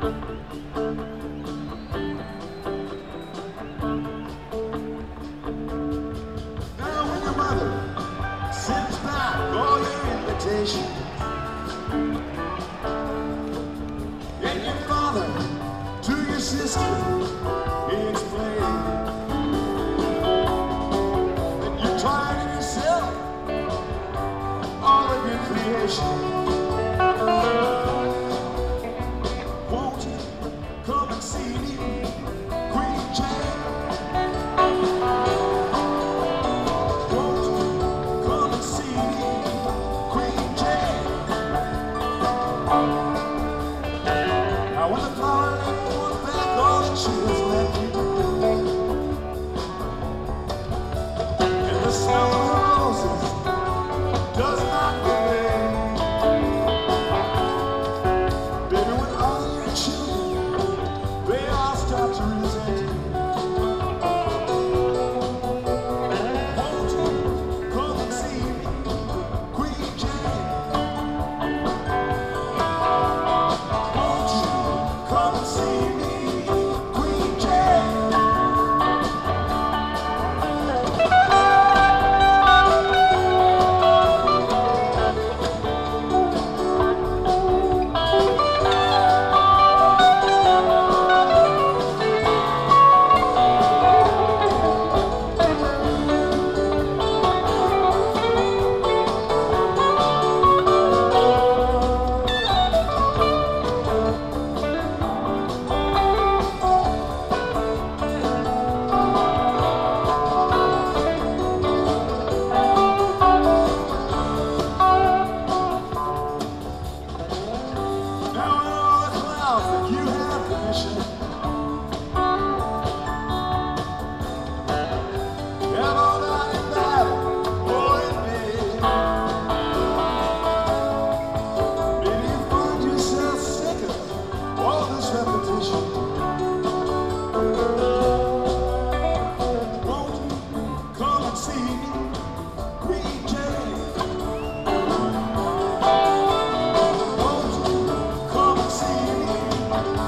Now when your mother sends back all your invitations, and your father to your sister, he explained that you're tired of yourself, all of your creation. Won't you come and see me, Queen Jane? Won't you come and see me, Queen Jane? Now when the flower lady wants back all that she has left you, and the smell of roses does not remain, baby, when all your children, they all start to resent you. Won't you come and see me, Queen Jane? Won't you come and see me, Queen Jane? Now in all the clouds that you have commissioned, have all night in battle, oh indeed. Maybe you find yourself sick of all this repetition. Won't you come and see me, Queen Jane? Won't you come and see me,